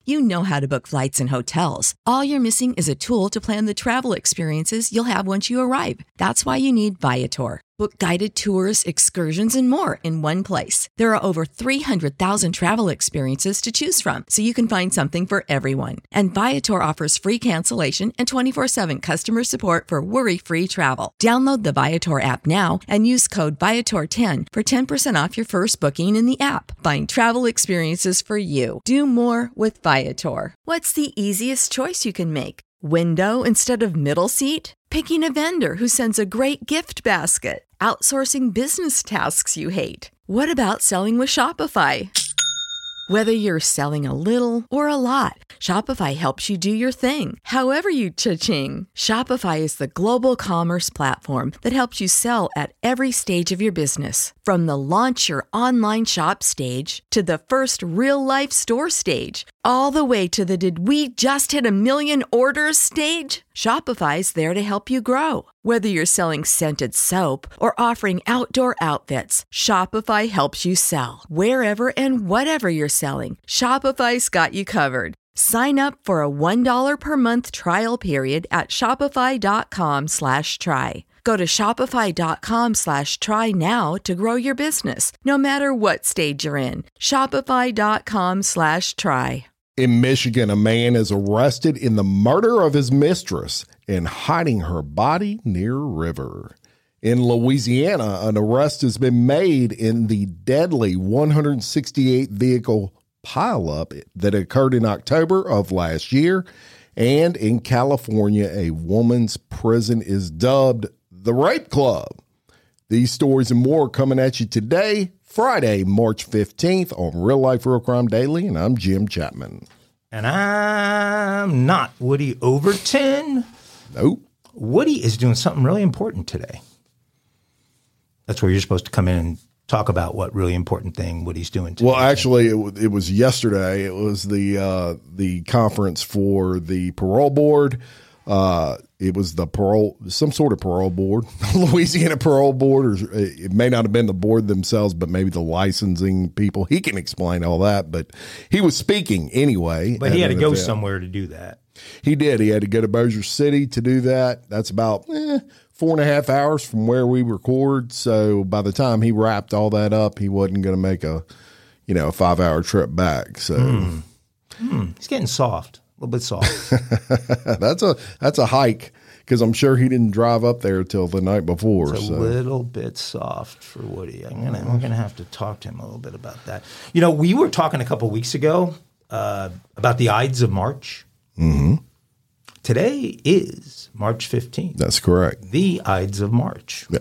You know how to book flights and hotels. All you're missing is a tool to plan the travel experiences you'll have once you arrive. That's why you need Viator. Book guided tours, excursions, and more in one place. There are over 300,000 travel experiences to choose from, so you can find something for everyone. And Viator offers free cancellation and 24/7 customer support for worry-free travel. Download the Viator app now and use code Viator10 for 10% off your first booking in the app. Find travel experiences for you. Do more with Viator. What's the easiest choice you can make? Window instead of middle seat? Picking a vendor who sends a great gift basket? Outsourcing business tasks you hate? What about selling with Shopify? Whether you're selling a little or a lot, Shopify helps you do your thing, however you cha-ching. Shopify is the global commerce platform that helps you sell at every stage of your business. From the launch your online shop stage to the first real-life store stage, all the way to the did we just hit a million orders stage. Shopify's there to help you grow. Whether you're selling scented soap or offering outdoor outfits, Shopify helps you sell. Wherever and whatever you're selling, Shopify's got you covered. Sign up for a $1 per month trial period at shopify.com/try. Go to shopify.com/try now to grow your business, no matter what stage you're in. Shopify.com/try. In Michigan, a man is arrested in the murder of his mistress and hiding her body near a river. In Louisiana, an arrest has been made in the deadly 168 vehicle pileup that occurred in October of last year. And in California, a woman's prison is dubbed the Rape Club. These stories and more coming at you today, Friday, March 15th on Real Life Real Crime Daily, and I'm Jim Chapman. And I'm not Woody Overton. Nope. Woody is doing something really important today. That's where you're supposed to come in and talk about what really important thing Woody's doing today. Well, actually, it was yesterday. It was the conference for the parole board. It was some sort of parole board, Louisiana parole board, or it may not have been the board themselves, but maybe the licensing people. He can explain all that, but he was speaking anyway. But he had to go somewhere to do that. He did. He had to go to Bossier City to do that. That's about 4.5 hours from where we record. So by the time he wrapped all that up, he wasn't going to make a 5-hour trip back. So he's getting soft. A little bit soft. That's a hike, because I'm sure he didn't drive up there till the night before. It's a little bit soft for Woody. We're gonna have to talk to him a little bit about that. We were talking a couple of weeks ago about the Ides of March. Mm-hmm. Today is March 15th. That's correct. The Ides of March. Yep.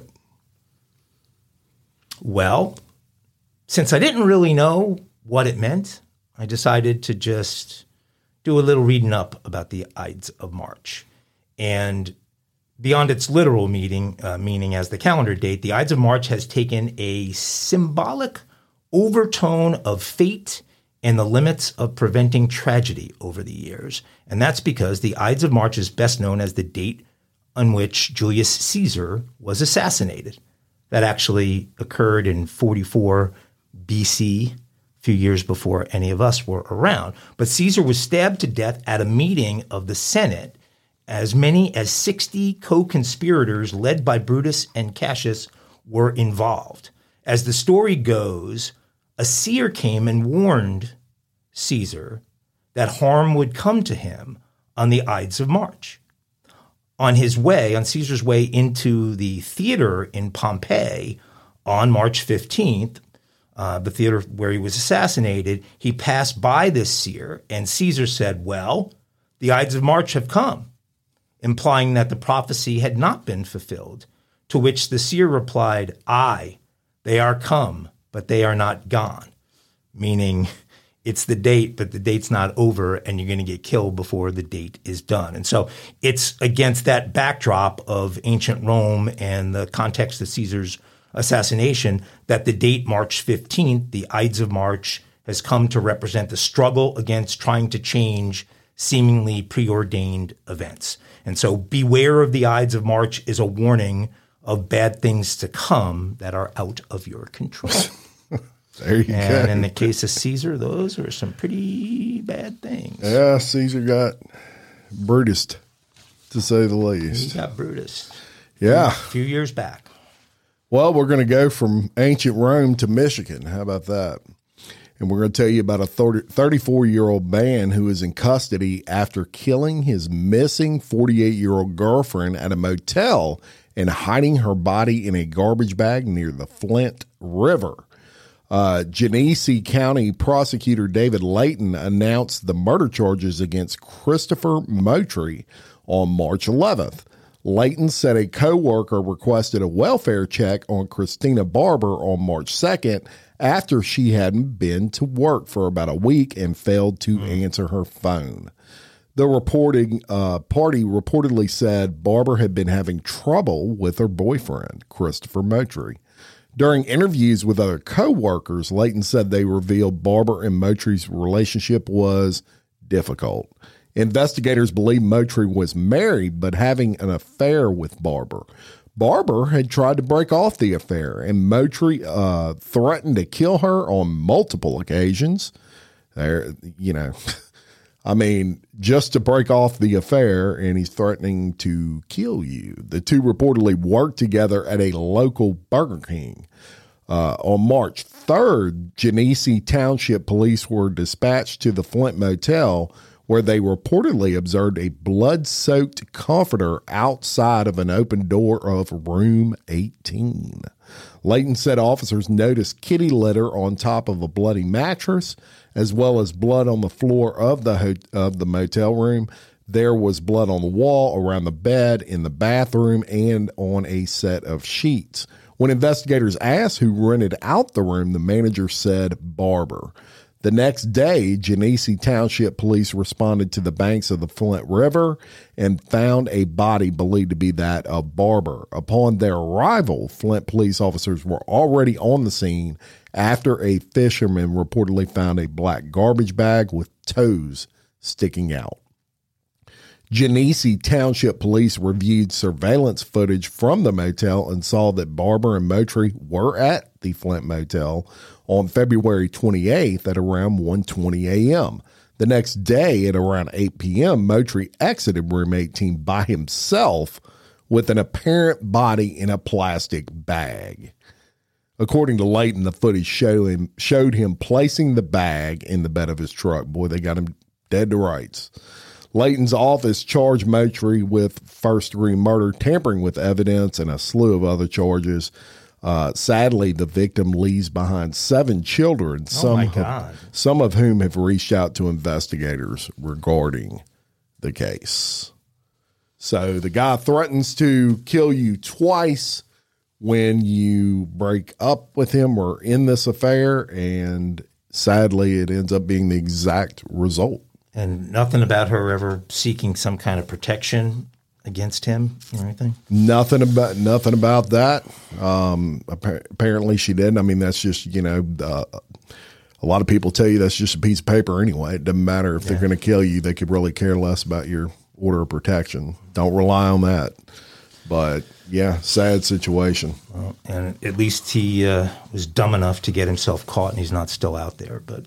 Well, since I didn't really know what it meant, I decided to just do a little reading up about the Ides of March. And beyond its literal meaning as the calendar date, the Ides of March has taken a symbolic overtone of fate and the limits of preventing tragedy over the years. And that's because the Ides of March is best known as the date on which Julius Caesar was assassinated. That actually occurred in 44 BC, few years before any of us were around. But Caesar was stabbed to death at a meeting of the Senate. As many as 60 co-conspirators led by Brutus and Cassius were involved. As the story goes, a seer came and warned Caesar that harm would come to him on the Ides of March. On Caesar's way into the theater in Pompeii on March 15th, the theater where he was assassinated, he passed by this seer, and Caesar said, "Well, the Ides of March have come," implying that the prophecy had not been fulfilled, to which the seer replied, "Aye, they are come, but they are not gone," meaning it's the date, but the date's not over, and you're going to get killed before the date is done. And so it's against that backdrop of ancient Rome and the context of Caesar's assassination that the date March 15th, the Ides of March, has come to represent the struggle against trying to change seemingly preordained events. And so beware of the Ides of March is a warning of bad things to come that are out of your control. There you go. And in the case of Caesar, those are some pretty bad things. Yeah, Caesar got Brutus, to say the least. He got Brutus. Yeah. A few years back. Well, we're going to go from ancient Rome to Michigan. How about that? And we're going to tell you about a 34-year-old man who is in custody after killing his missing 48-year-old girlfriend at a motel and hiding her body in a garbage bag near the Flint River. Genesee County Prosecutor David Layton announced the murder charges against Christopher Moultrie on March 11th. Layton said a co-worker requested a welfare check on Christina Barber on March 2nd after she hadn't been to work for about a week and failed to answer her phone. The reporting party reportedly said Barber had been having trouble with her boyfriend, Christopher Moultrie. During interviews with other co-workers, Layton said they revealed Barber and Moultrie's relationship was difficult. Investigators believe Moultrie was married but having an affair with Barber. Barber had tried to break off the affair, and Moultrie threatened to kill her on multiple occasions. I mean, just to break off the affair, and he's threatening to kill you. The two reportedly worked together at a local Burger King. On March 3rd, Genesee Township police were dispatched to the Flint Motel, where they reportedly observed a blood-soaked comforter outside of an open door of room 18. Layton said officers noticed kitty litter on top of a bloody mattress, as well as blood on the floor of the motel room. There was blood on the wall, around the bed, in the bathroom, and on a set of sheets. When investigators asked who rented out the room, the manager said Barber. The next day, Genesee Township police responded to the banks of the Flint River and found a body believed to be that of Barber. Upon their arrival, Flint police officers were already on the scene after a fisherman reportedly found a black garbage bag with toes sticking out. Genesee Township police reviewed surveillance footage from the motel and saw that Barber and Moultrie were at the Flint Motel on February 28th at around 1:20 a.m. The next day at around 8 p.m., Moultrie exited room 18 by himself with an apparent body in a plastic bag. According to Layton, the footage showed him placing the bag in the bed of his truck. Boy, they got him dead to rights. Layton's office charged Moultrie with first-degree murder, tampering with evidence, and a slew of other charges. Sadly, the victim leaves behind 7 children, some of whom have reached out to investigators regarding the case. So the guy threatens to kill you twice when you break up with him or in this affair, and sadly, it ends up being the exact result. And nothing about her ever seeking some kind of protection against him or anything? Nothing about that. Apparently she didn't. I mean, that's just, a lot of people tell you that's just a piece of paper anyway. It doesn't matter if they're going to kill you. They could really care less about your order of protection. Don't rely on that. But yeah, sad situation. Well, and at least he was dumb enough to get himself caught, and he's not still out there. But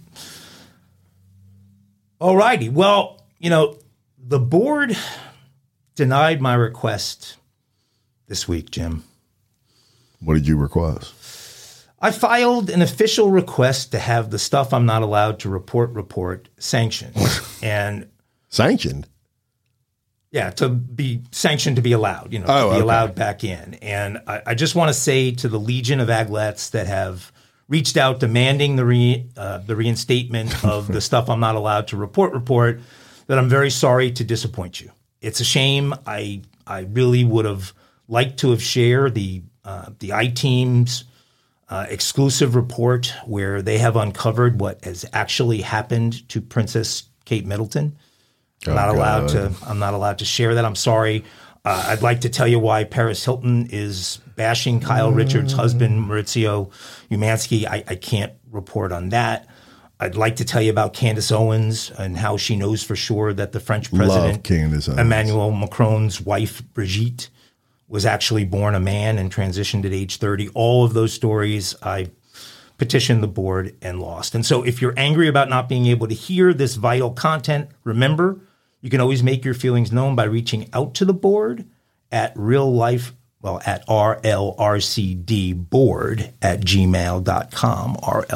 all righty. Well, the board denied my request this week, Jim. What did you request? I filed an official request to have the stuff I'm not allowed to report sanctioned. And sanctioned? Yeah, to be sanctioned to be allowed, allowed back in. And I just want to say to the legion of aglets that have reached out demanding the reinstatement of the stuff I'm not allowed to report, that I'm very sorry to disappoint you. It's a shame. I really would have liked to have shared the I-Team's exclusive report where they have uncovered what has actually happened to Princess Kate Middleton. I'm not allowed to share that. I'm sorry. I'd like to tell you why Paris Hilton is bashing Kyle Richards' husband, Maurizio Umansky. I can't report on that. I'd like to tell you about Candace Owens and how she knows for sure that the French president, Emmanuel Macron's wife, Brigitte, was actually born a man and transitioned at age 30. All of those stories I petitioned the board and lost. And so if you're angry about not being able to hear this vital content, remember, you can always make your feelings known by reaching out to the board at rlrcdboard@gmail.com,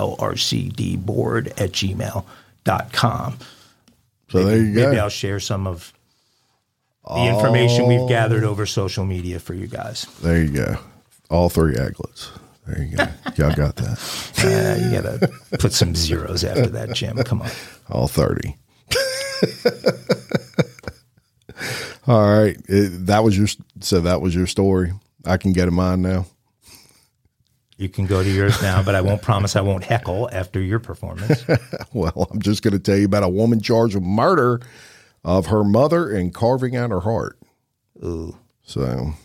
rlrcdboard@gmail.com. So there you go. Maybe I'll share some of the information we've gathered over social media for you guys. There you go. All 3 Eglets. There you go. Y'all got that. You got to put some zeros after that, Jim. Come on. All 30. All right. That was your story. I can get to mine now. You can go to yours now, but I won't promise I won't heckle after your performance. Well, I'm just going to tell you about a woman charged with murder of her mother and carving out her heart. Ooh. So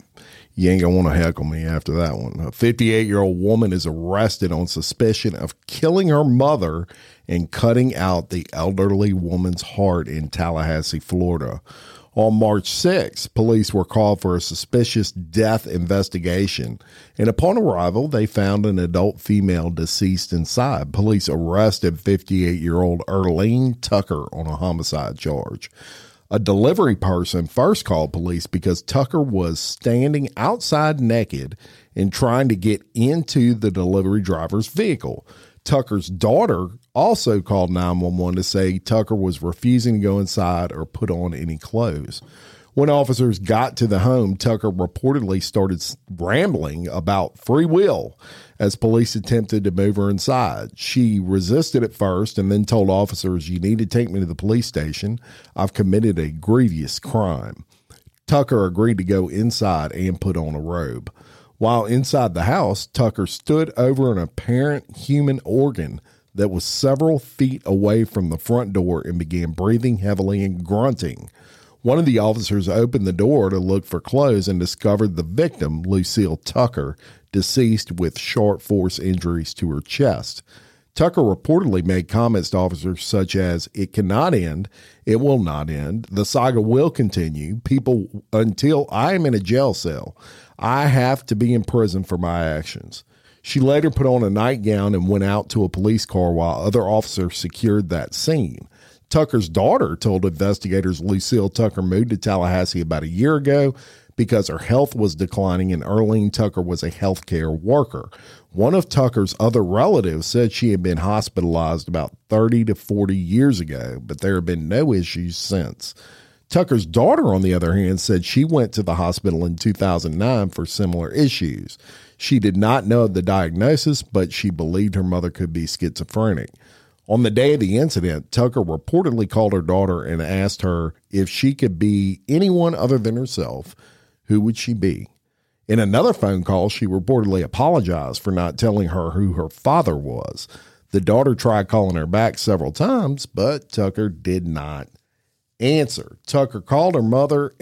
you ain't going to want to heckle me after that one. A 58-year-old woman is arrested on suspicion of killing her mother and cutting out the elderly woman's heart in Tallahassee, Florida. On March 6th, police were called for a suspicious death investigation, and upon arrival, they found an adult female deceased inside. Police arrested 58-year-old Earlene Tucker on a homicide charge. A delivery person first called police because Tucker was standing outside naked and trying to get into the delivery driver's vehicle. Tucker's daughter also called 911 to say Tucker was refusing to go inside or put on any clothes. When officers got to the home, Tucker reportedly started rambling about free will as police attempted to move her inside. She resisted at first and then told officers, "You need to take me to the police station. I've committed a grievous crime." Tucker agreed to go inside and put on a robe. While inside the house, Tucker stood over an apparent human organ that was several feet away from the front door and began breathing heavily and grunting. One of the officers opened the door to look for clothes and discovered the victim, Lucille Tucker, deceased with sharp force injuries to her chest. Tucker reportedly made comments to officers such as, "It cannot end. It will not end. The saga will continue. People, until I am in a jail cell, I have to be in prison for my actions." She later put on a nightgown and went out to a police car while other officers secured that scene. Tucker's daughter told investigators Lucille Tucker moved to Tallahassee about a year ago because her health was declining and Earlene Tucker was a healthcare worker. One of Tucker's other relatives said she had been hospitalized about 30 to 40 years ago, but there have been no issues since. Tucker's daughter, on the other hand, said she went to the hospital in 2009 for similar issues. She did not know of the diagnosis, but she believed her mother could be schizophrenic. On the day of the incident, Tucker reportedly called her daughter and asked her if she could be anyone other than herself, who would she be? In another phone call, she reportedly apologized for not telling her who her father was. The daughter tried calling her back several times, but Tucker did not answer. Tucker called her mother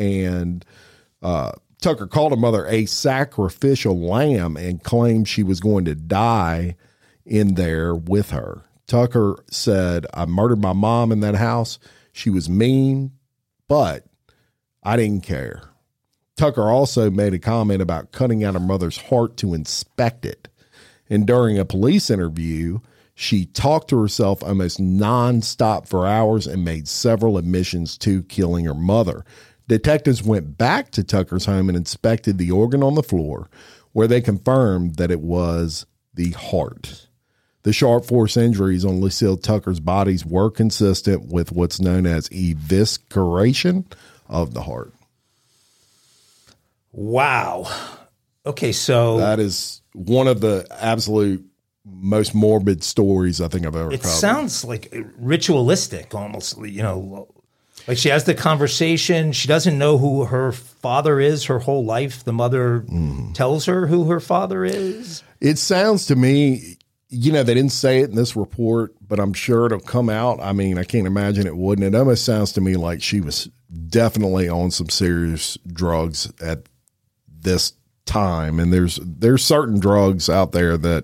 a sacrificial lamb and claimed she was going to die in there with her. Tucker said, "I murdered my mom in that house. She was mean, but I didn't care." Tucker also made a comment about cutting out her mother's heart to inspect it. And during a police interview, she talked to herself almost nonstop for hours and made several admissions to killing her mother. Detectives went back to Tucker's home and inspected the organ on the floor, where they confirmed that it was the heart. The sharp force injuries on Lucille Tucker's bodies were consistent with what's known as evisceration of the heart. Wow. Okay, so that is one of the absolute most morbid stories I think I've ever covered. It sounds like ritualistic almost, like she has the conversation. She doesn't know who her father is her whole life. The mother tells her who her father is. It sounds to me, they didn't say it in this report, but I'm sure it'll come out. I mean, I can't imagine it wouldn't. It almost sounds to me like she was definitely on some serious drugs at this time. And there's certain drugs out there that,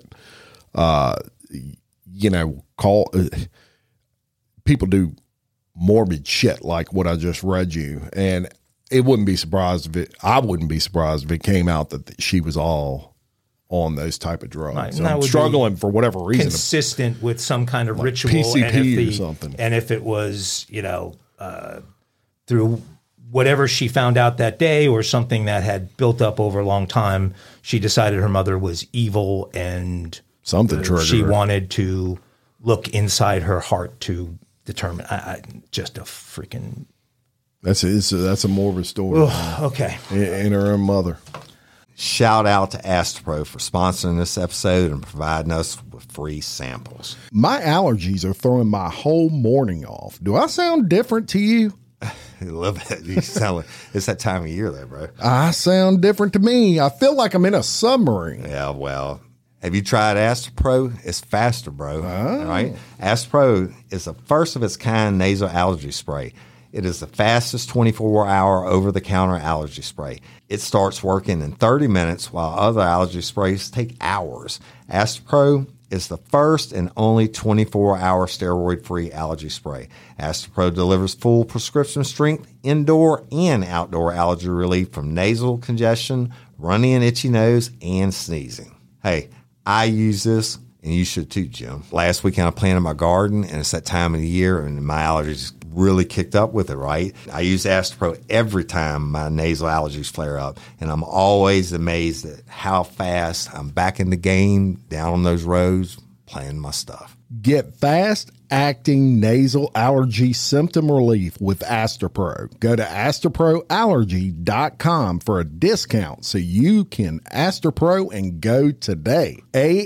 people do morbid shit like what I just read you. And I wouldn't be surprised if it came out that she was all on those type of drugs. Right, I'm struggling for whatever reason. Consistent with some kind of ritual. PCP or something. And if it was, through whatever she found out that day or something that had built up over a long time, she decided her mother was evil and something triggered she her. wanted to look inside her heart to determine. Just a freaking... That's a morbid story. Okay. In her own mother. Shout out to Astepro for sponsoring this episode and providing us with free samples. My allergies are throwing my whole morning off. Do I sound different to you? A little bit. You sound like it's that time of year, though, bro. I sound different to me. I feel like I'm in a submarine. Yeah, well, have you tried Astepro? It's faster, bro. All right? Astepro is the first of its kind nasal allergy spray. It is the fastest 24-hour over-the-counter allergy spray. It starts working in 30 minutes while other allergy sprays take hours. Astepro is the first and only 24-hour steroid-free allergy spray. Astepro delivers full prescription strength, indoor and outdoor allergy relief from nasal congestion, runny and itchy nose, and sneezing. Hey, I use this, and you should too, Jim. Last weekend I planted my garden, and it's that time of the year, and my allergies really kicked up with it, right? I use Astepro every time my nasal allergies flare up, and I'm always amazed at how fast I'm back in the game, down on those roads, playing my stuff. Get fast-acting nasal allergy symptom relief with Astepro. Go to AsteproAllergy.com for a discount so you can Astepro and go today.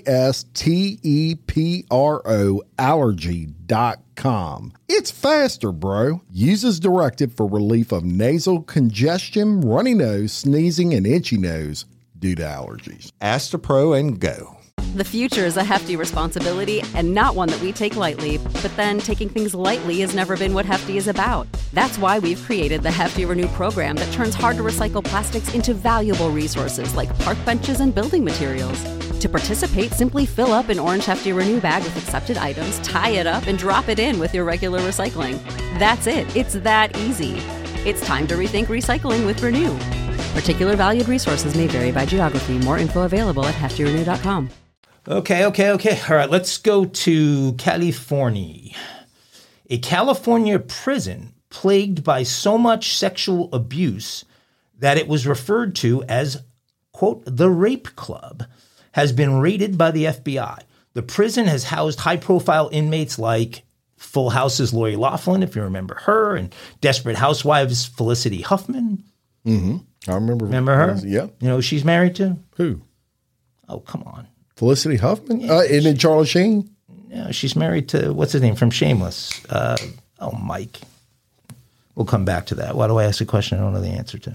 ASTEPRO allergy.com. It's faster, bro. Use as directed for relief of nasal congestion, runny nose, sneezing, and itchy nose due to allergies. Astepro and go. The future is a hefty responsibility and not one that we take lightly, but then taking things lightly has never been what Hefty is about. That's why we've created the Hefty Renew program that turns hard-to-recycle plastics into valuable resources like park benches and building materials. To participate, simply fill up an orange Hefty Renew bag with accepted items, tie it up, and drop it in with your regular recycling. That's it. It's that easy. It's time to rethink recycling with Renew. Particular valued resources may vary by geography. More info available at heftyrenew.com. Okay. All right, let's go to California. A California prison plagued by so much sexual abuse that it was referred to as, quote, the rape club, has been raided by the FBI. The prison has housed high-profile inmates like Full House's Lori Loughlin, if you remember her, and Desperate Housewives' Felicity Huffman. Mm-hmm. I remember. Remember her? Yeah. You know who she's married to? Who? Oh, come on. Felicity Huffman? Yeah, and then Charlie Sheen? No, she's married to, what's his name, from Shameless? Mike. We'll come back to that. Why do I ask a question I don't know the answer to?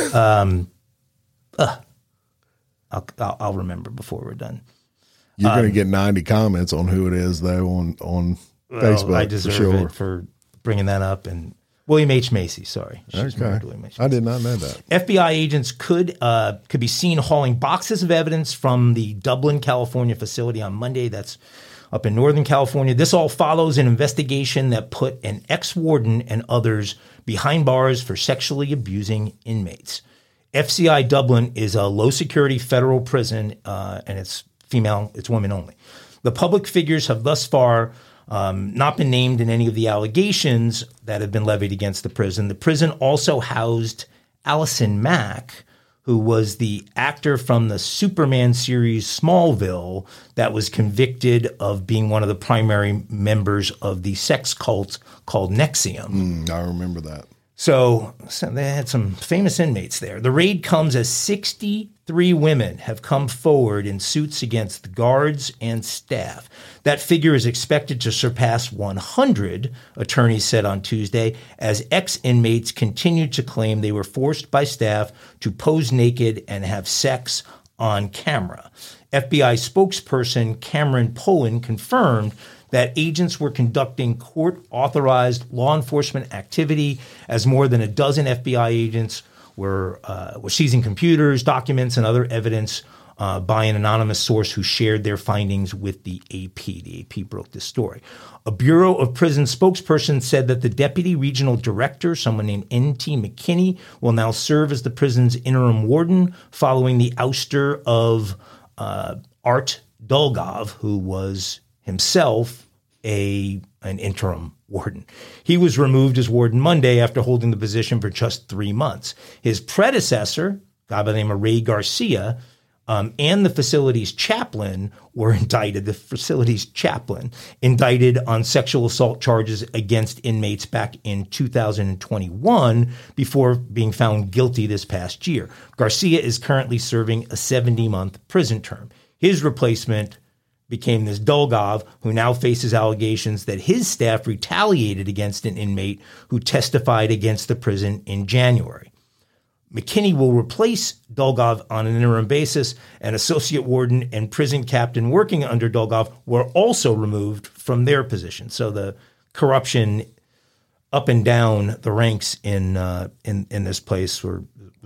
I'll remember before we're done. You're going to get 90 comments on who it is, though, on Facebook. I deserve it for bringing that up. And William H. Macy, sorry. Okay. I did not know that. FBI agents could be seen hauling boxes of evidence from the Dublin, California facility on Monday. That's up in Northern California. This all follows an investigation that put an ex-warden and others behind bars for sexually abusing inmates. FCI Dublin is a low-security federal prison, and it's female, it's women only. The public figures have thus far not been named in any of the allegations that have been levied against the prison. The prison also housed Allison Mack, who was the actor from the Superman series Smallville that was convicted of being one of the primary members of the sex cult called NXIVM. I remember that. So they had some famous inmates there. The raid comes as 63 women have come forward in suits against the guards and staff. That figure is expected to surpass 100, attorneys said on Tuesday, as ex-inmates continued to claim they were forced by staff to pose naked and have sex on camera. FBI spokesperson Cameron Poland confirmed that agents were conducting court-authorized law enforcement activity as more than a dozen FBI agents were seizing computers, documents, and other evidence by an anonymous source who shared their findings with the AP. The AP broke this story. A Bureau of Prison spokesperson said that the deputy regional director, someone named N.T. McKinney, will now serve as the prison's interim warden following the ouster of Art Dolgov, who was himself an interim warden. He was removed as warden Monday after holding the position for just 3 months. His predecessor, a guy by the name of Ray Garcia, and the facility's chaplain were indicted. The facility's chaplain indicted on sexual assault charges against inmates back in 2021 before being found guilty this past year. Garcia is currently serving a 70-month prison term. His replacement became this Dolgov, who now faces allegations that his staff retaliated against an inmate who testified against the prison in January. McKinney will replace Dolgov on an interim basis. An associate warden and prison captain working under Dolgov were also removed from their position. So the corruption up and down the ranks in this place was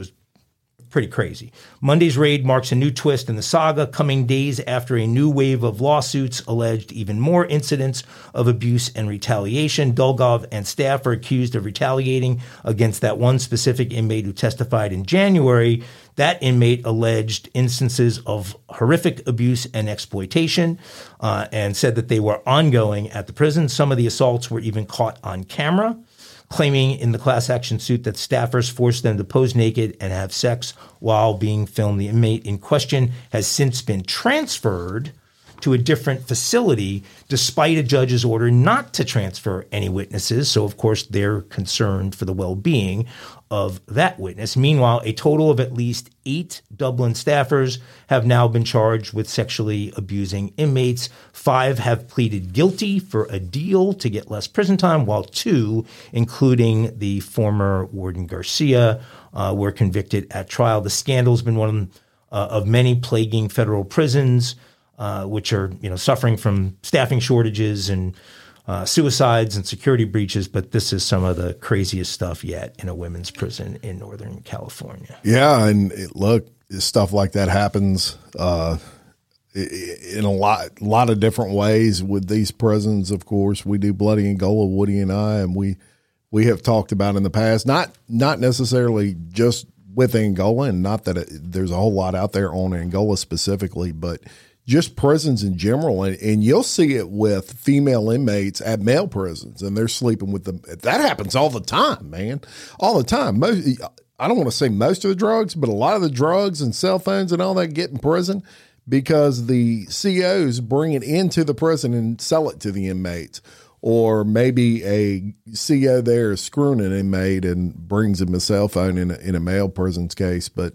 pretty crazy. Monday's raid marks a new twist in the saga, coming days after a new wave of lawsuits alleged even more incidents of abuse and retaliation. Dolgov and staff are accused of retaliating against that one specific inmate who testified in January. That inmate alleged instances of horrific abuse and exploitation and said that they were ongoing at the prison. Some of the assaults were even caught on camera, claiming in the class action suit that staffers forced them to pose naked and have sex while being filmed. The inmate in question has since been transferred to a different facility despite a judge's order not to transfer any witnesses. So, of course, they're concerned for the well-being of that witness. Meanwhile, a total of at least 8 Dublin staffers have now been charged with sexually abusing inmates. 5 have pleaded guilty for a deal to get less prison time, while 2, including the former warden Garcia, were convicted at trial. The scandal has been one of many plaguing federal prisons, which are suffering from staffing shortages and suicides and security breaches, but this is some of the craziest stuff yet in a women's prison in Northern California. Yeah, and look, stuff like that happens in a lot of different ways with these prisons. Of course, we do Bloody Angola, Woody and I, and we have talked about in the past, not necessarily just with Angola, and not that there's a whole lot out there on Angola specifically, but just prisons in general. And you'll see it with female inmates at male prisons, and they're sleeping with them. That happens all the time, man. All the time. I don't want to say most of the drugs, but a lot of the drugs and cell phones and all that get in prison because the COs bring it into the prison and sell it to the inmates. Or maybe a CO there is screwing an inmate and brings him a cell phone in a male prisoner's case. But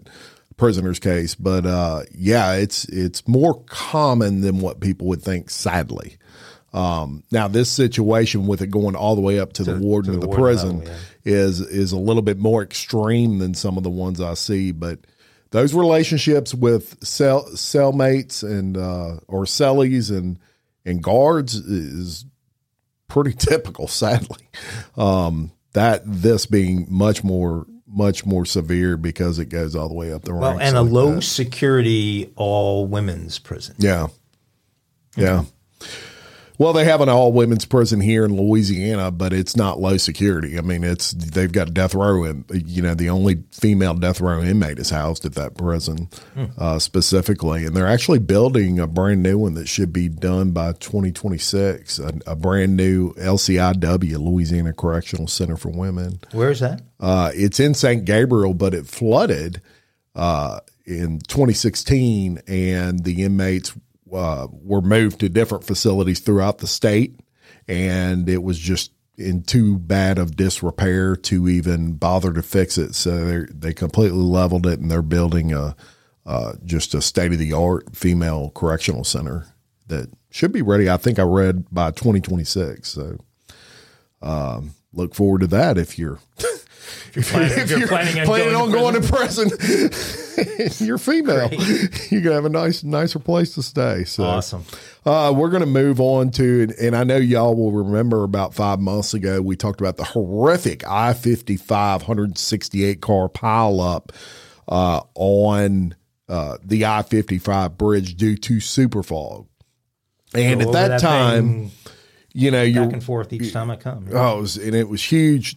yeah, it's more common than what people would think, sadly. Now this situation with it going all the way up to the warden of the prison level, is a little bit more extreme than some of the ones I see, but those relationships with cellmates and or cellies and guards is pretty typical, sadly. This being much more severe because it goes all the way up the ranks. Well, and a low security all women's prison. Yeah. Yeah. Well, they have an all women's prison here in Louisiana, but it's not low security. I mean, they've got death row, and the only female death row inmate is housed at that prison specifically, and they're actually building a brand new one that should be done by 2026. A brand new LCIW, Louisiana Correctional Center for Women. Where is that? It's in St. Gabriel, but it flooded in 2016, and the inmates were moved to different facilities throughout the state, and it was just in too bad of disrepair to even bother to fix it. So they completely leveled it, and they're building just a state-of-the-art female correctional center that should be ready, I think I read, by 2026. So look forward to that if you're planning on going to prison. You're female. Great. You can have a nicer place to stay. So awesome. We're going to move on to, and I know y'all will remember about 5 months ago, we talked about the horrific I-55 168 car pileup on the I-55 bridge due to super fog. And at that time, back and forth each time I come. Yeah. It was huge.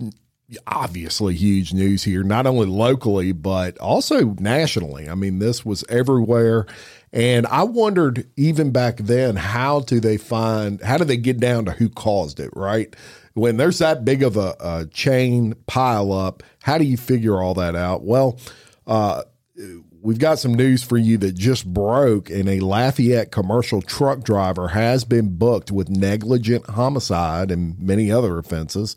obviously huge news here, not only locally, but also nationally. I mean, this was everywhere. And I wondered even back then, how do they get down to who caused it, right? When there's that big of a chain pile up, how do you figure all that out? Well, we've got some news for you that just broke, and a Lafayette commercial truck driver has been booked with negligent homicide and many other offenses.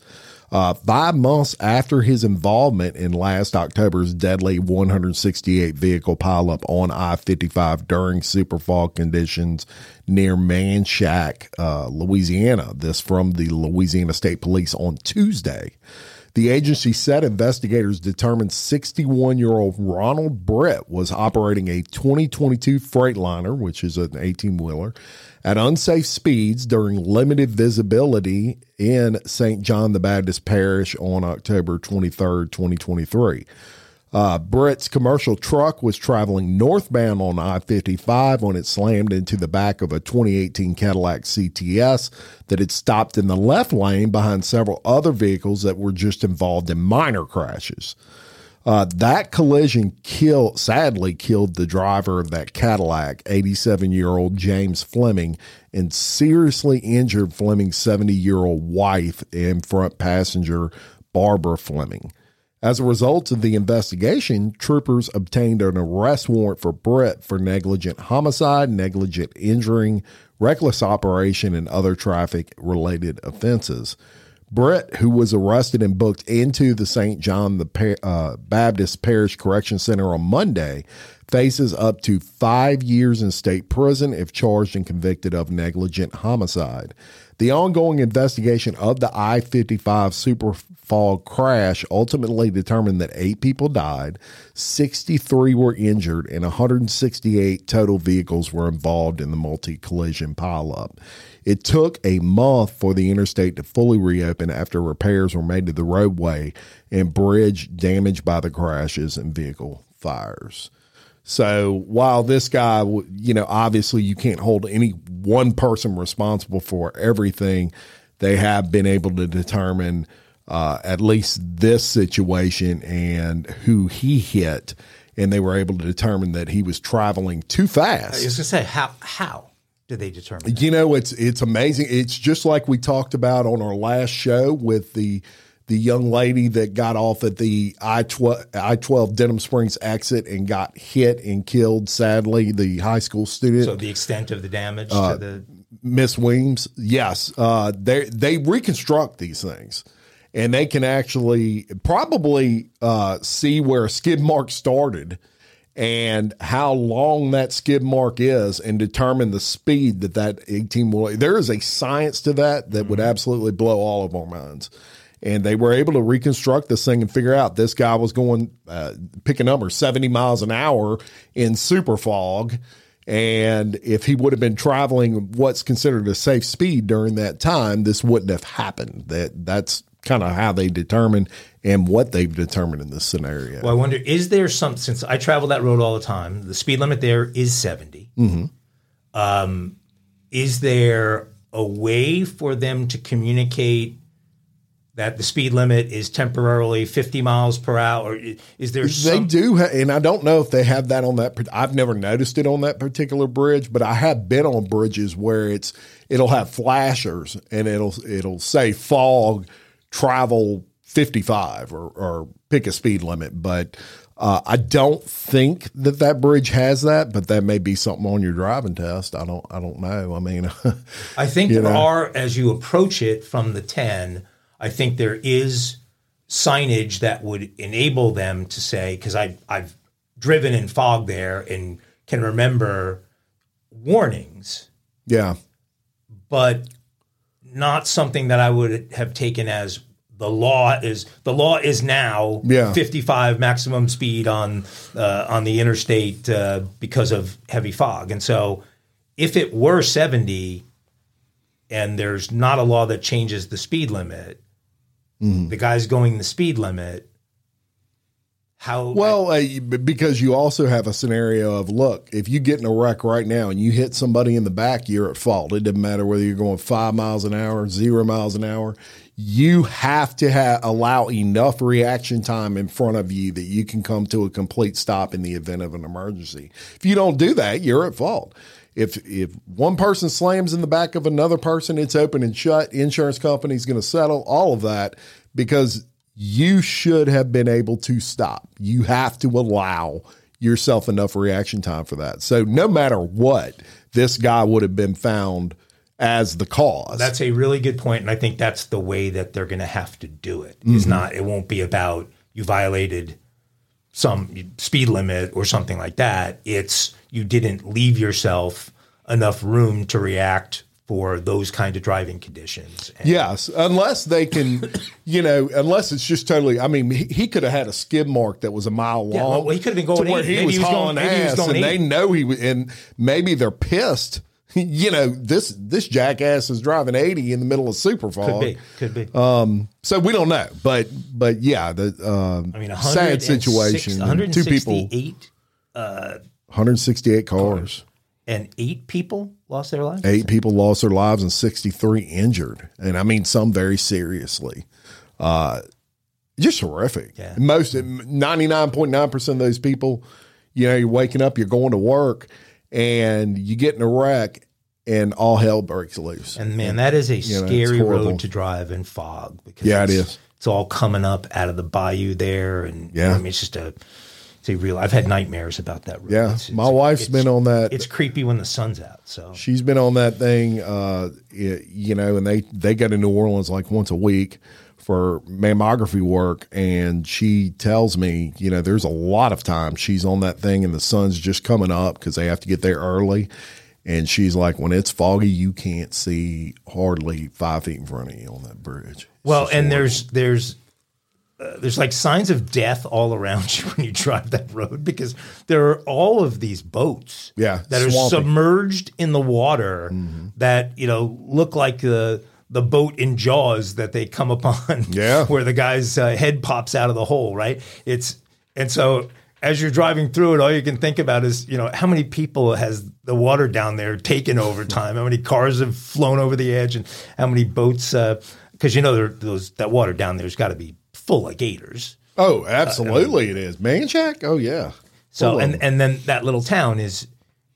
5 months after his involvement in last October's deadly 168 vehicle pileup on I-55 during superfog conditions near Manchac, Louisiana. This from the Louisiana State Police on Tuesday. The agency said investigators determined 61-year-old Ronald Britt was operating a 2022 Freightliner, which is an 18-wheeler, at unsafe speeds during limited visibility in St. John the Baptist Parish on October 23, 2023. Britt's commercial truck was traveling northbound on I-55 when it slammed into the back of a 2018 Cadillac CTS that had stopped in the left lane behind several other vehicles that were just involved in minor crashes. That collision sadly killed the driver of that Cadillac, 87-year-old James Fleming, and seriously injured Fleming's 70-year-old wife and front passenger, Barbara Fleming. As a result of the investigation, troopers obtained an arrest warrant for Britt for negligent homicide, negligent injuring, reckless operation, and other traffic-related offenses. Britt, who was arrested and booked into the St. John the Baptist Parish Correction Center on Monday, faces up to 5 years in state prison if charged and convicted of negligent homicide. The ongoing investigation of the I-55 Superfog crash ultimately determined that 8 people died, 63 were injured, and 168 total vehicles were involved in the multi-collision pileup. It took a month for the interstate to fully reopen after repairs were made to the roadway and bridge damaged by the crashes and vehicle fires. So while this guy, obviously you can't hold any one person responsible for everything, they have been able to determine at least this situation and who he hit, and they were able to determine that he was traveling too fast. I was going to say, how did they determine that? It's amazing. It's just like we talked about on our last show with the young lady that got off at the I-12 Denham Springs exit and got hit and killed, sadly, the high school student. So the extent of the damage to the Miss Weems, yes. They reconstruct these things, and they can actually probably see where a skid mark started and how long that skid mark is and determine the speed that 18 will. There is a science to that would absolutely blow all of our minds. And they were able to reconstruct this thing and figure out this guy was going, pick a number, 70 miles an hour in super fog. And if he would have been traveling what's considered a safe speed during that time, this wouldn't have happened. That's kind of how they determine and what they've determined in this scenario. Well, I wonder, is there some, since I travel that road all the time, the speed limit there is 70. Mm-hmm. Is there a way for them to communicate that the speed limit is temporarily 50 miles per hour? Is there They do, and I don't know if they have that on that. I've never noticed it on that particular bridge, but I have been on bridges where it'll have flashers and it'll say fog, travel 55 or pick a speed limit. But I don't think that bridge has that, but that may be something on your driving test. I don't know. I mean, I think there are, as you approach it from the 10, I think there is signage that would enable them to say, because I've driven in fog there and can remember warnings. Yeah. But not something that I would have taken as the law is now 55 maximum speed on the interstate because of heavy fog. And so if it were 70 and there's not a law that changes the speed limit, the guy's going the speed limit, Because you also have a scenario of, look, if you get in a wreck right now and you hit somebody in the back, you're at fault. It doesn't matter whether you're going 5 miles an hour, 0 miles an hour. You have to allow enough reaction time in front of you that you can come to a complete stop in the event of an emergency. If you don't do that, you're at fault. If one person slams in the back of another person, it's open and shut. Insurance company's going to settle all of that because you should have been able to stop. You have to allow yourself enough reaction time for that. So no matter what, this guy would have been found as the cause. That's a really good point, and I think that's the way that they're going to have to do it. It won't be about you violated some speed limit or something like that. It's you didn't leave yourself enough room to react for those kind of driving conditions. Yes, unless they can, unless it's just totally. I mean, he could have had a skid mark that was a mile long. Yeah, well, he could have been going to where he was hauling ass, and they know he was. And maybe they're pissed. This jackass is driving 80 in the middle of Superfog. Could be. So we don't know, but yeah, sad situation. 2 people, 168 cars. And 8 people lost their lives? 8 people lost their lives and 63 injured. And I mean, some very seriously. Just horrific. Yeah. 99.9% of those people, you're waking up, you're going to work, and you get in a wreck, and all hell breaks loose. And, man, that is a scary road to drive in fog. Because it is. It's all coming up out of the bayou there. And it's just it's a real. I've had nightmares about that road. Yeah, my wife's been on that. It's creepy when the sun's out. So she's been on that thing, and they go to New Orleans like once a week for mammography work, and she tells me, there's a lot of times she's on that thing and the sun's just coming up because they have to get there early, and she's like, when it's foggy, you can't see hardly 5 feet in front of you on that bridge. Well, and there's like signs of death all around you when you drive that road because there are all of these boats that are submerged in the water that, look like the boat in Jaws that they come upon where the guy's head pops out of the hole, right? And so as you're driving through it, all you can think about is, how many people has the water down there taken over time? How many cars have flown over the edge and how many boats, because that water down there's got to be full of gators. Oh, absolutely it is. Manchac? Oh, yeah. So, and then that little town is,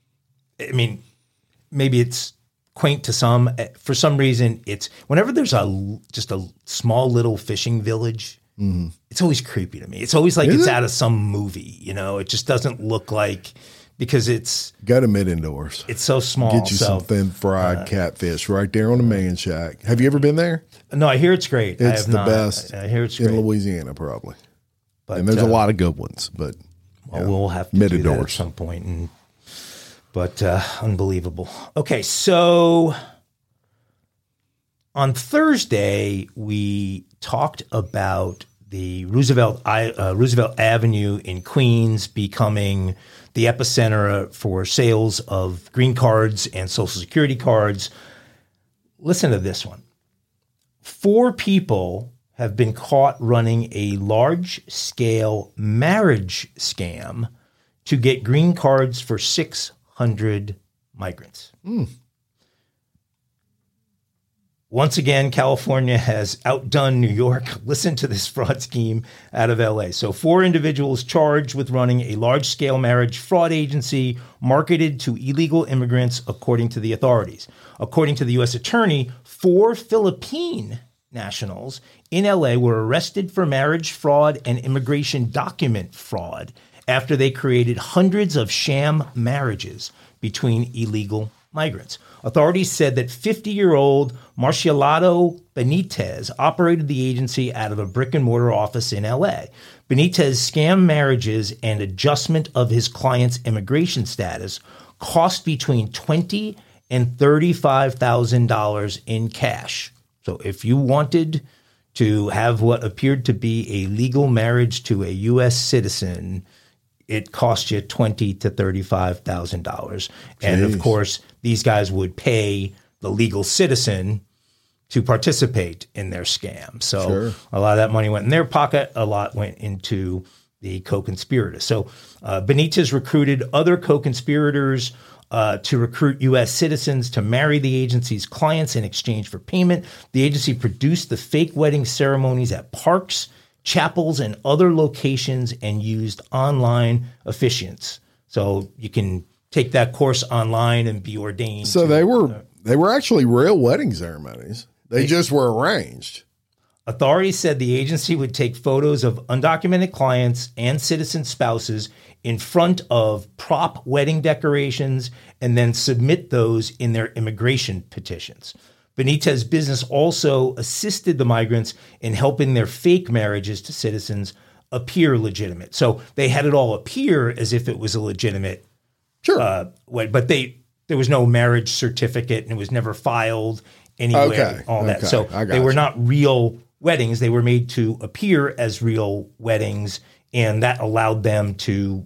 maybe it's quaint to some. For some reason, it's, whenever there's just a small little fishing village, it's always creepy to me. It's always like it's out of some movie, It just doesn't look like, because it's... Go to Mid-Indoors. It's so small. Get you some thin fried catfish right there on the Manchac. Have you ever been there? No, I hear it's great. It's the best I hear it's great. in Louisiana, probably. And there's a lot of good ones, but we'll have to do that at some point. But unbelievable. Okay, so on Thursday, we talked about the Roosevelt Avenue in Queens becoming the epicenter for sales of green cards and Social Security cards. Listen to this one. 4 people have been caught running a large-scale marriage scam to get green cards for 600 migrants. Once again, California has outdone New York. Listen to this fraud scheme out of LA. So 4 individuals charged with running a large-scale marriage fraud agency marketed to illegal immigrants, according to the authorities. According to the U.S. attorney, 4 Philippine nationals in LA were arrested for marriage fraud and immigration document fraud after they created hundreds of sham marriages between illegal migrants. Authorities said that 50-year-old Marcialado Benitez operated the agency out of a brick-and-mortar office in L.A. Benitez scammed marriages and adjustment of his client's immigration status cost between $20,000 and $35,000 in cash. So if you wanted to have what appeared to be a legal marriage to a U.S. citizen, it cost you $20,000 to $35,000. And of course, these guys would pay the legal citizen to participate in their scam. So a lot of that money went in their pocket. A lot went into the co-conspirators. So Benitez recruited other co-conspirators to recruit U.S. citizens to marry the agency's clients in exchange for payment. The agency produced the fake wedding ceremonies at parks, chapels, and other locations and used online officiants. So you can take that course online and be ordained. So they were actually real wedding ceremonies. They just were arranged. Authorities said the agency would take photos of undocumented clients and citizen spouses in front of prop wedding decorations and then submit those in their immigration petitions. Benitez's business also assisted the migrants in helping their fake marriages to citizens appear legitimate. So they had it all appear as if it was a legitimate wedding, but there was no marriage certificate and it was never filed anywhere. Okay. So they were not real weddings. They were made to appear as real weddings, and that allowed them to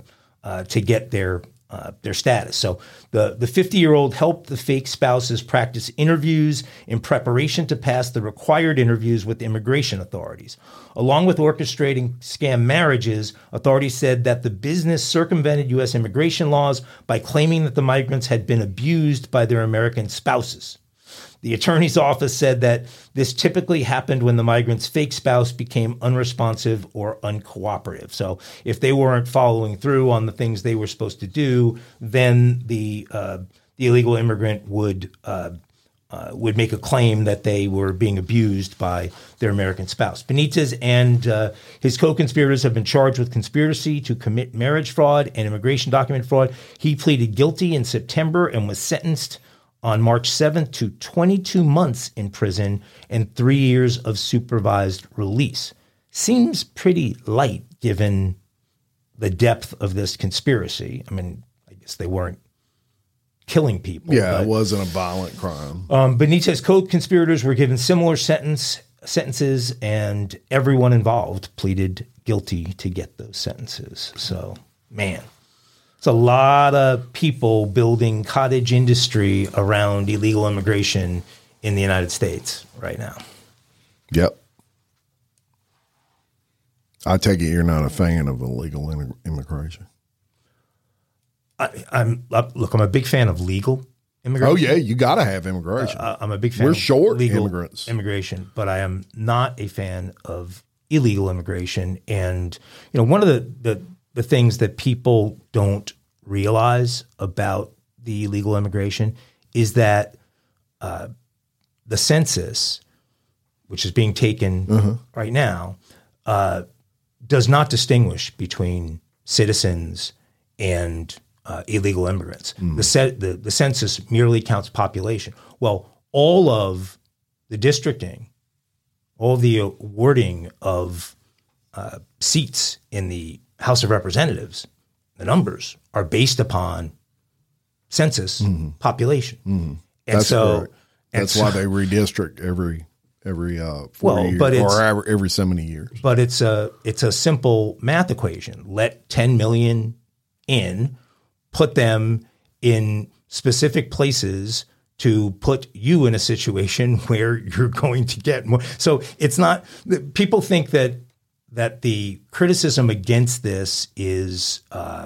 get their status. So the 50-year-old helped the fake spouses practice interviews in preparation to pass the required interviews with immigration authorities. Along with orchestrating scam marriages, authorities said that the business circumvented U.S. immigration laws by claiming that the migrants had been abused by their American spouses. The attorney's office said that this typically happened when the migrant's fake spouse became unresponsive or uncooperative. So if they weren't following through on the things they were supposed to do, then the illegal immigrant would make a claim that they were being abused by their American spouse. Benitez and his co-conspirators have been charged with conspiracy to commit marriage fraud and immigration document fraud. He pleaded guilty in September and was sentenced on March 7th to 22 months in prison and 3 years of supervised release. Seems pretty light given the depth of this conspiracy. I mean, I guess they weren't killing people. Yeah, it wasn't a violent crime. Benitez's co-conspirators were given similar sentences, and everyone involved pleaded guilty to get those sentences. So, man. It's a lot of people building cottage industry around illegal immigration in the United States right now. Yep. I take it you're not a fan of illegal immigration. I'm a big fan of legal immigration. Oh yeah, you got to have immigration. I'm a big fan. We're of short legal immigrants. Immigration, but I am not a fan of illegal immigration. And one of the things that people don't realize about the illegal immigration is that the census, which is being taken right now, does not distinguish between citizens and illegal immigrants. The census merely counts population. Well, all of the districting, all the awarding of seats in the House of Representatives, the numbers are based upon census population. And that's so correct. That's why they redistrict every 4 years or every so many years. But it's a simple math equation. Let 10 million in, put them in specific places to put you in a situation where you're going to get more. So it's not – people think that the criticism against this is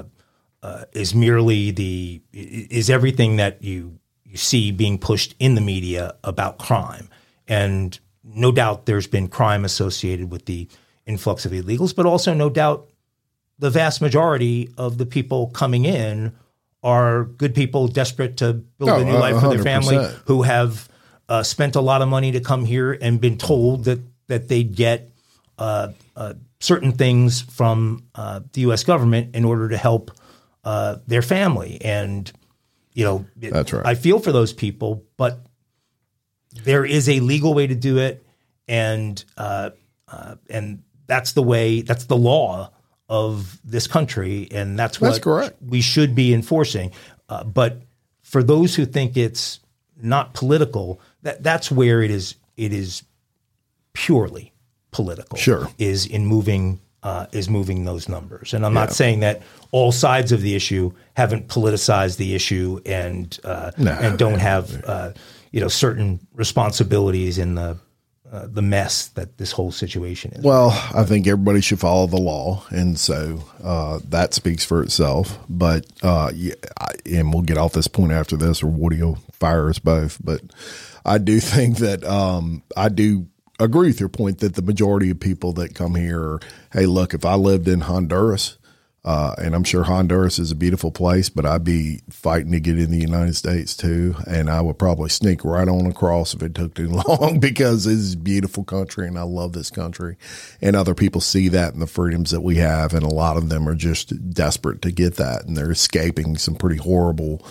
merely is everything that you see being pushed in the media about crime. And no doubt there's been crime associated with the influx of illegals, but also no doubt the vast majority of the people coming in are good people desperate to build a new life for their 100%. family, who have spent a lot of money to come here and been told that they'd get certain things from the U.S. government in order to help their family. And, that's right. I feel for those people, but there is a legal way to do it. And that's the way, that's the law of this country. And that's correct. We should be enforcing. But for those who think it's not political, that's where it is purely political. Sure. Is moving those numbers. And I'm not saying that all sides of the issue haven't politicized the issue and don't have certain responsibilities in the the mess that this whole situation is. Well, I think everybody should follow the law, and so that speaks for itself. But and we'll get off this point after this, or Woody will fire us both. But I do think that I do agree with your point that the majority of people that come here are, hey, look, if I lived in Honduras, and I'm sure Honduras is a beautiful place, but I'd be fighting to get in the United States too. And I would probably sneak right on across if it took too long, because it's a beautiful country and I love this country. And other people see that and the freedoms that we have. And a lot of them are just desperate to get that. And they're escaping some pretty horrible,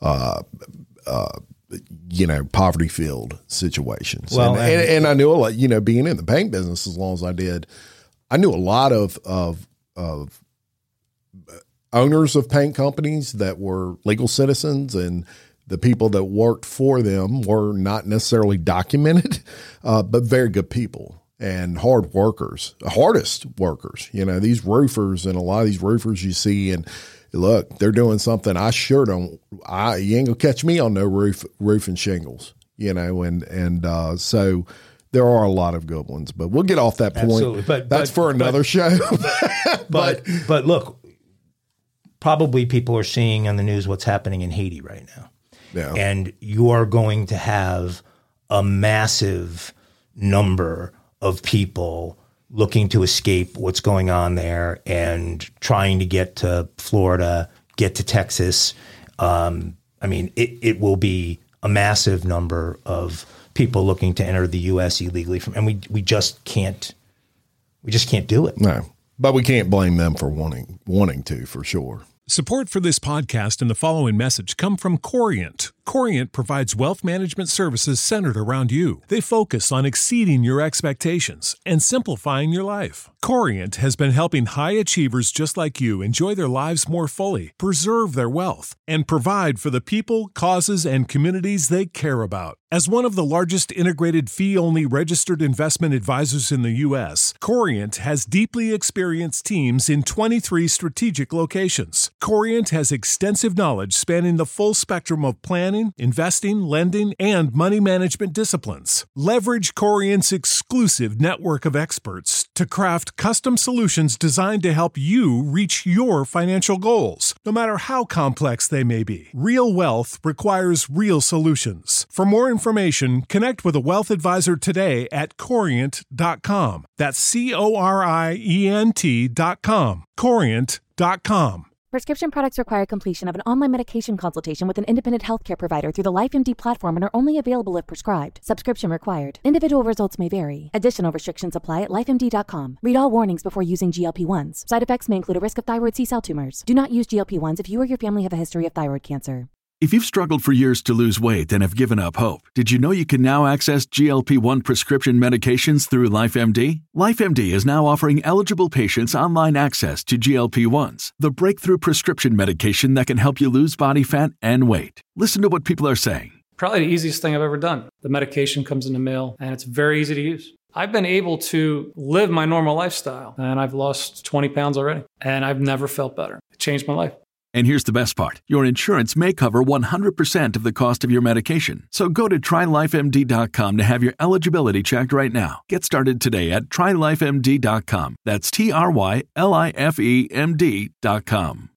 poverty-filled situations. Well, and I knew a lot, being in the bank business as long as I did, I knew a lot of owners of paint companies that were legal citizens, and the people that worked for them were not necessarily documented, but very good people and hard workers, hardest workers. These roofers, and a lot of these roofers you see, and look, they're doing something I sure don't. You ain't gonna catch me on no roof and shingles, and so there are a lot of good ones. But we'll get off that point. Absolutely. But that's for another show. But look, probably people are seeing on the news what's happening in Haiti right now. Yeah. And you are going to have a massive number of people looking to escape what's going on there and trying to get to Florida, get to Texas. It will be a massive number of people looking to enter the U.S. illegally, and we just can't do it. No, but we can't blame them for wanting to, for sure. Support for this podcast and the following message come from Corient. Corient provides wealth management services centered around you. They focus on exceeding your expectations and simplifying your life. Corient has been helping high achievers just like you enjoy their lives more fully, preserve their wealth, and provide for the people, causes, and communities they care about. As one of the largest integrated fee-only registered investment advisors in the U.S., Corient has deeply experienced teams in 23 strategic locations. Corient has extensive knowledge spanning the full spectrum of planning, investing, lending, and money management disciplines. Leverage Corient's exclusive network of experts to craft custom solutions designed to help you reach your financial goals, no matter how complex they may be. Real wealth requires real solutions. For more information, connect with a wealth advisor today at Corient.com. That's Corient.com. Corient.com. Prescription products require completion of an online medication consultation with an independent healthcare provider through the LifeMD platform and are only available if prescribed. Subscription required. Individual results may vary. Additional restrictions apply at LifeMD.com. Read all warnings before using GLP-1s. Side effects may include a risk of thyroid C-cell tumors. Do not use GLP-1s if you or your family have a history of thyroid cancer. If you've struggled for years to lose weight and have given up hope, did you know you can now access GLP-1 prescription medications through LifeMD? LifeMD is now offering eligible patients online access to GLP-1s, the breakthrough prescription medication that can help you lose body fat and weight. Listen to what people are saying. Probably the easiest thing I've ever done. The medication comes in the mail, and it's very easy to use. I've been able to live my normal lifestyle, and I've lost 20 pounds already, and I've never felt better. It changed my life. And here's the best part. Your insurance may cover 100% of the cost of your medication. So go to TryLifeMD.com to have your eligibility checked right now. Get started today at TryLifeMD.com. That's TryLifeMD.com.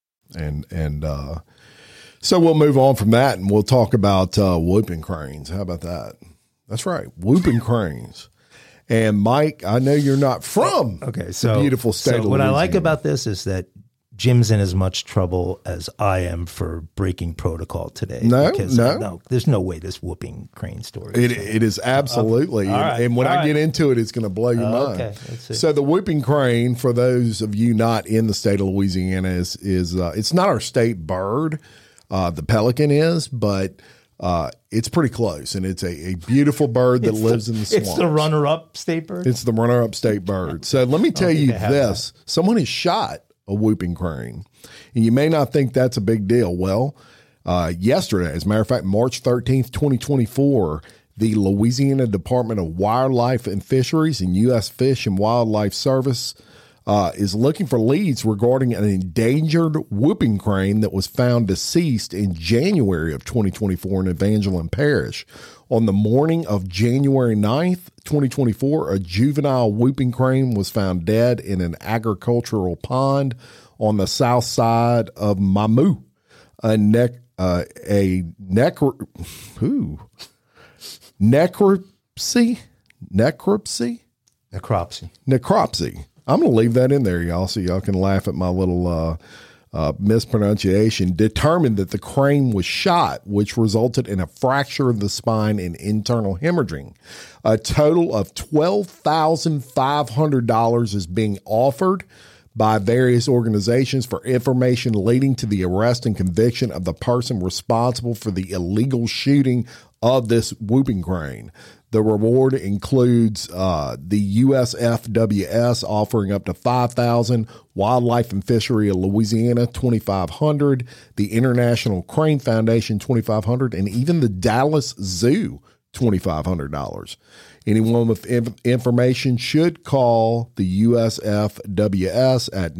So we'll move on from that, and we'll talk about whooping cranes. How about that? That's right, whooping cranes. And Mike, I know you're not from the beautiful state of Louisiana. What I like about this is that Jim's in as much trouble as I am for breaking protocol today. No, there's no way this whooping crane story. It is absolutely. And when I get into it, it's going to blow your mind. Okay, let's see. So the whooping crane, for those of you not in the state of Louisiana, is it's not our state bird. The pelican is, but it's pretty close, and it's a beautiful bird that lives in the swamps. It's the runner-up state bird? It's the runner-up state bird. So let me tell you this. Someone has shot a whooping crane, and you may not think that's a big deal. Well, yesterday, as a matter of fact, March 13th, 2024, the Louisiana Department of Wildlife and Fisheries and U.S. Fish and Wildlife Service is looking for leads regarding an endangered whooping crane that was found deceased in January of 2024 in Evangeline Parish. On the morning of January 9th, 2024, a juvenile whooping crane was found dead in an agricultural pond on the south side of Mamou. Necropsy. I'm going to leave that in there, y'all, so y'all can laugh at my little mispronunciation. Determined that the crane was shot, which resulted in a fracture of the spine and internal hemorrhaging. A total of $12,500 is being offered by various organizations for information leading to the arrest and conviction of the person responsible for the illegal shooting of this whooping crane. The reward includes the USFWS offering up to $5,000, Wildlife and Fishery of Louisiana $2,500, the International Crane Foundation $2,500, and even the Dallas Zoo $2,500. Anyone with information should call the USFWS at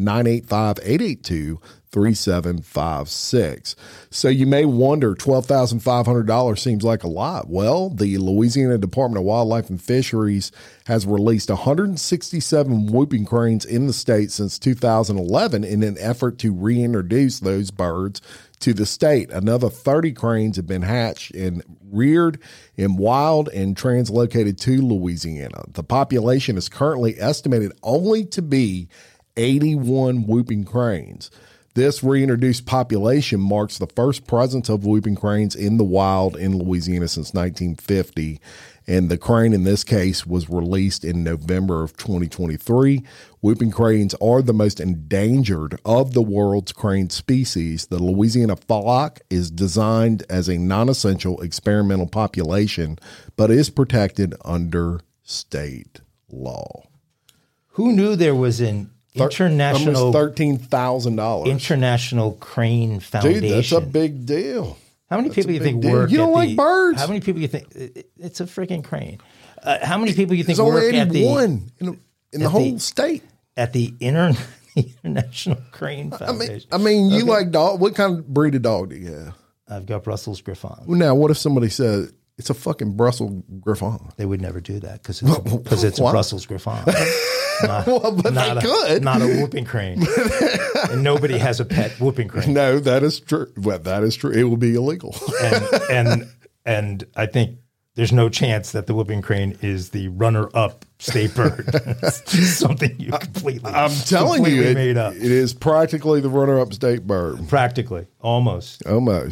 985-882-3756. So you may wonder, $12,500 seems like a lot. Well, the Louisiana Department of Wildlife and Fisheries has released 167 whooping cranes in the state since 2011 in an effort to reintroduce those birds to the state. Another 30 cranes have been hatched and reared in wild and translocated to Louisiana. The population is currently estimated only to be 81 whooping cranes. This reintroduced population marks the first presence of whooping cranes in the wild in Louisiana since 1950. And the crane in this case was released in November of 2023. Whooping cranes are the most endangered of the world's crane species. The Louisiana flock is designed as a non-essential experimental population, but is protected under state law. Who knew there was an international almost $13,000 International Crane Foundation? Dude, that's a big deal. How many people do you think work? You don't like birds? How many people do you think it's a freaking crane? How many people do you think work at the one in the whole state at the International Crane Foundation? I mean, you like dog? What kind of breed of dog do you have? I've got Brussels Griffon. Well, now, what if somebody said it's a fucking Brussels Griffon? They would never do that because it's a Brussels Griffon. Not a whooping crane. And nobody has a pet whooping crane. No, that is true. Well, that is true. It would be illegal. and I think there's no chance that the whooping crane is the runner-up state bird. It's something you completely. I'm telling you, made up. It is practically the runner-up state bird. Practically, almost.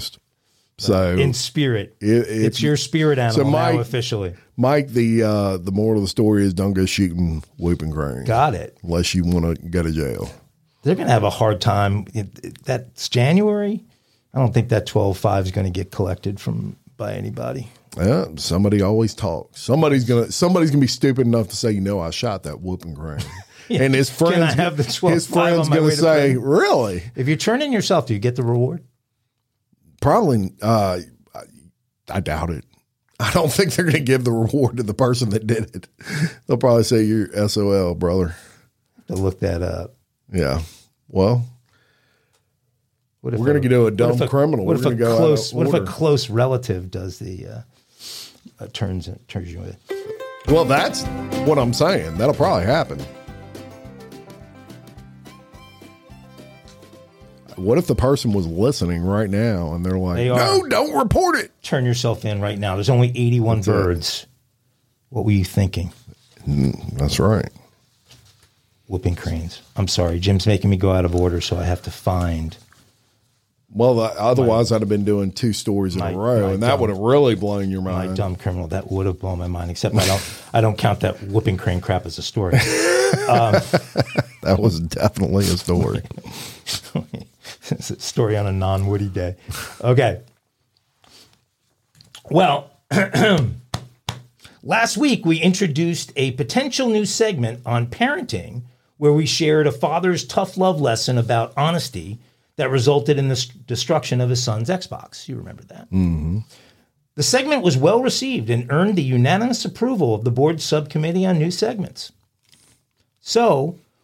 So in spirit, it's your spirit animal so Mike, now officially. Mike, the moral of the story is don't go shooting whooping cranes. Got it. Unless you want to go to jail. They're going to have a hard time. That's January. I don't think that 12.5 is going to get collected by anybody. Yeah, somebody always talks. Somebody's gonna be stupid enough to say, I shot that whooping crane. Yeah. And his friends, can I have the 12.5 his friends going to say, really? If you turn in yourself, do you get the reward? Probably. I doubt it. I don't think they're going to give the reward to the person that did it. They'll probably say you're SOL, brother. To look that up. Yeah. Well, we're going to do a dumb criminal. What if a close relative does the turns you in? Well, that's what I'm saying. That'll probably happen. What if the person was listening right now and they're like, no, don't report it. Turn yourself in right now. There's only 81 birds. What were you thinking? That's right. Whooping cranes. I'm sorry. Jim's making me go out of order, so I have to find. Well, otherwise I'd have been doing 2 stories in a row, and that would have really blown your mind. My dumb criminal. That would have blown my mind, except I don't count that whooping crane crap as a story. That was definitely a story. It's a story on a non-Woody day. Okay. Well, last week we introduced a potential new segment on parenting where we shared a father's tough love lesson about honesty that resulted in the destruction of his son's Xbox. You remember that? Mm-hmm. The segment was well received and earned the unanimous approval of the board's subcommittee on new segments. So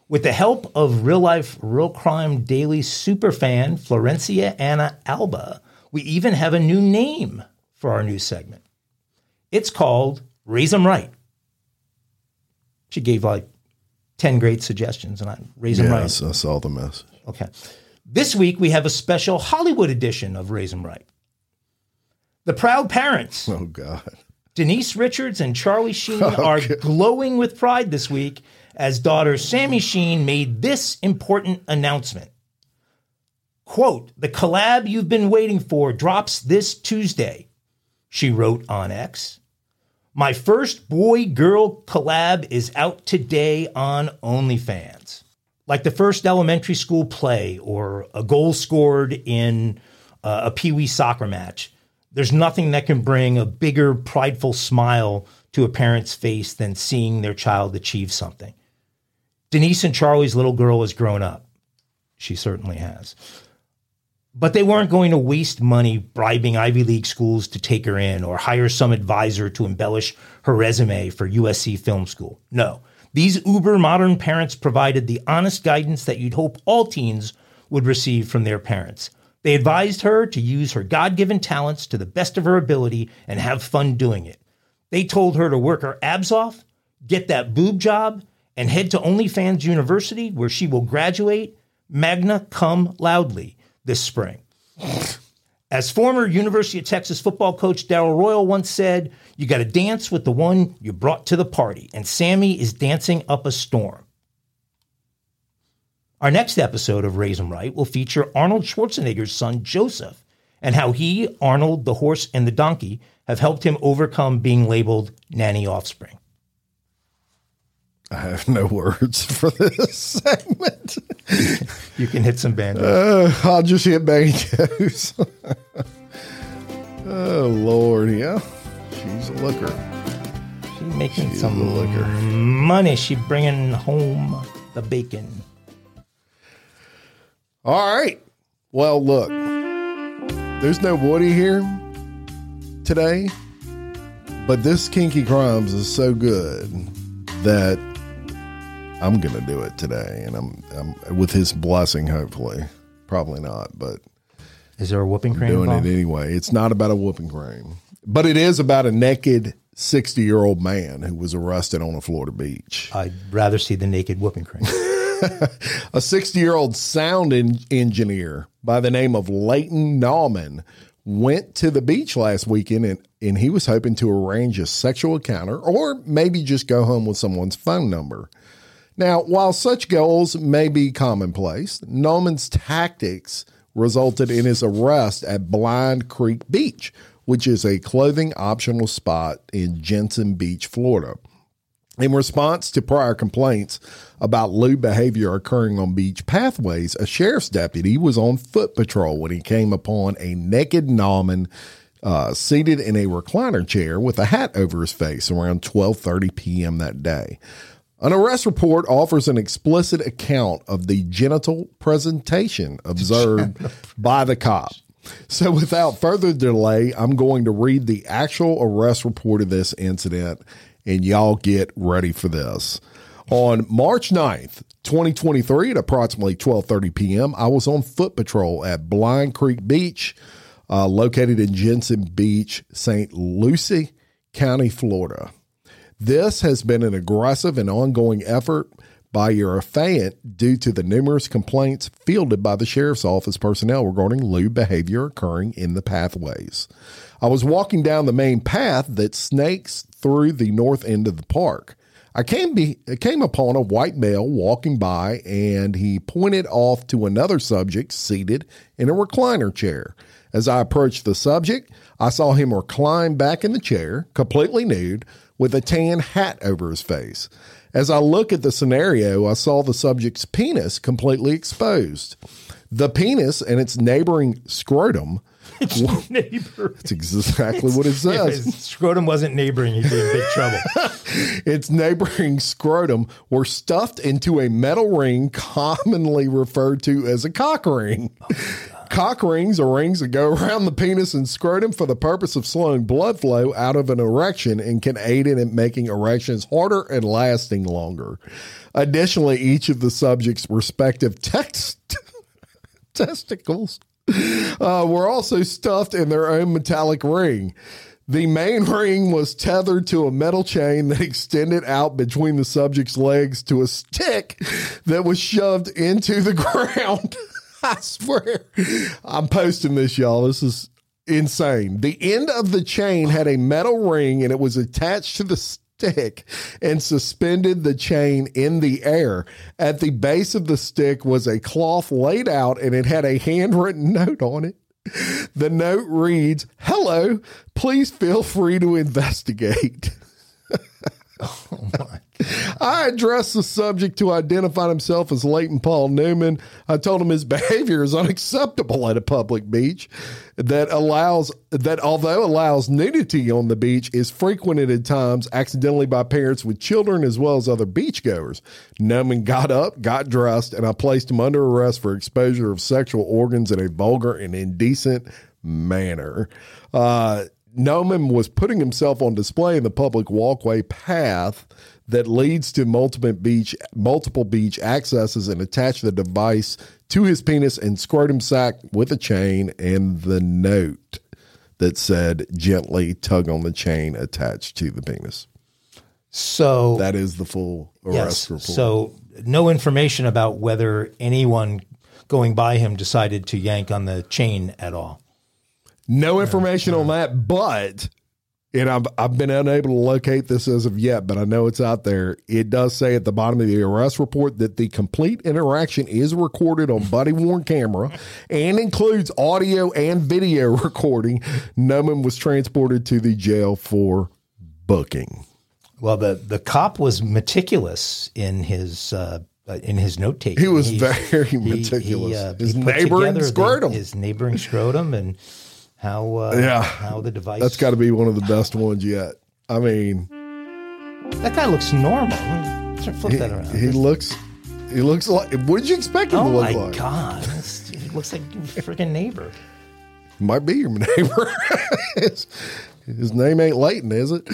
With the help of Real Life, Real Crime Daily superfan Florencia Anna Alba, we even have a new name for our new segment. It's called Raise 'em Right. She gave like 10 great suggestions, and I Raise 'em Right. Yes, I saw the message. Okay. This week, we have a special Hollywood edition of Raise 'em Right. The proud parents, Oh, God. Denise Richards and Charlie Sheen, are glowing with pride this week as daughter Sammy Sheen made this important announcement. Quote, "The collab you've been waiting for drops this Tuesday," she wrote on X. "My first boy-girl collab is out today on OnlyFans." Like the first elementary school play or a goal scored in a Pee-wee soccer match, there's nothing that can bring a bigger, prideful smile to a parent's face than seeing their child achieve something. Denise and Charlie's little girl has grown up. She certainly has. But they weren't going to waste money bribing Ivy League schools to take her in or hire some advisor to embellish her resume for USC Film School. No, these uber-modern parents provided the honest guidance that you'd hope all teens would receive from their parents. They advised her to use her God-given talents to the best of her ability and have fun doing it. They told her to work her abs off, get that boob job, and head to OnlyFans University, where she will graduate magna cum laude this spring. As former University of Texas football coach Darrell Royal once said, "You got to dance with the one you brought to the party," and Sammy is dancing up a storm. Our next episode of Raise 'em Right will feature Arnold Schwarzenegger's son Joseph and how he, Arnold, the horse, and the donkey have helped him overcome being labeled nanny offspring. I have no words for this segment. You can hit some band-aids. I'll just hit band-aids. Oh, Lord, yeah. She's a looker. She's making She's some a looker. money. She's bringing home the bacon. All right. Well, look, there's no Woody here today, but this Kinky Crimes is so good that I'm going to do it today, and I'm with his blessing, hopefully. Probably not, but is there a whooping cream doing involved? it anyway. It's not about a whooping cream, but it is about a naked 60-year-old man who was arrested on a Florida beach. I'd rather see the naked whooping cream. A 60-year-old sound engineer by the name of Leighton Nauman went to the beach last weekend, and he was hoping to arrange a sexual encounter or maybe just go home with someone's phone number. Now, while such goals may be commonplace, Nauman's tactics resulted in his arrest at Blind Creek Beach, which is a clothing optional spot in Jensen Beach, Florida. In response to prior complaints about lewd behavior occurring on beach pathways, a sheriff's deputy was on foot patrol when he came upon a naked Nauman seated in a recliner chair with a hat over his face around 12:30 p.m. that day. An arrest report offers an explicit account of the genital presentation observed by the cop. So without further delay, I'm going to read the actual arrest report of this incident, and y'all get ready for this. On March 9th, 2023, at approximately 12:30 p.m., I was on foot patrol at Blind Creek Beach, located in Jensen Beach, St. Lucie County, Florida. This has been an aggressive and ongoing effort by your affiant due to the numerous complaints fielded by the sheriff's office personnel regarding lewd behavior occurring in the pathways. I was walking down the main path that snakes through the north end of the park. I came upon a white male walking by, and he pointed off to another subject seated in a recliner chair. As I approached the subject, I saw him recline back in the chair, completely nude, with a tan hat over his face. As I look at the scenario, I saw the subject's penis completely exposed. The penis and its neighboring scrotum. That's exactly what it says. If his scrotum wasn't neighboring, he'd be in big trouble. Its neighboring scrotum were stuffed into a metal ring commonly referred to as a cock ring. Cock rings are rings that go around the penis and scrotum for the purpose of slowing blood flow out of an erection and can aid in making erections harder and lasting longer. Additionally, each of the subject's respective testicles were also stuffed in their own metallic ring. The main ring was tethered to a metal chain that extended out between the subject's legs to a stick that was shoved into the ground. I swear. I'm posting this, y'all. This is insane. The end of the chain had a metal ring and it was attached to the stick and suspended the chain in the air. At the base of the stick was a cloth laid out and it had a handwritten note on it. The note reads, "Hello, please feel free to investigate." Oh my. I addressed the subject who identified himself as Leighton Paul Newman. I told him his behavior is unacceptable at a public beach that although allows nudity on the beach is frequented at times accidentally by parents with children as well as other beachgoers. Newman got up, got dressed, and I placed him under arrest for exposure of sexual organs in a vulgar and indecent manner. Newman was putting himself on display in the public walkway path that leads to multiple beach accesses and attached the device to his penis and scrotum sac with a chain and the note that said, "Gently tug on the chain attached to the penis." So that is the full arrest report. So no information about whether anyone going by him decided to yank on the chain at all. No information on that, but, and I've been unable to locate this as of yet, but I know it's out there. It does say at the bottom of the arrest report that the complete interaction is recorded on body-worn camera and includes audio and video recording. Newman was transported to the jail for booking. Well, the cop was meticulous in his note taking. He was very meticulous. His neighboring scrotum and how the device. That's got to be one of the best ones yet. I mean, that guy looks normal. Flip that around. He looks like. What did you expect him to look like? Oh my God, he looks like your freaking neighbor. Might be your neighbor. His name ain't Leighton, is it?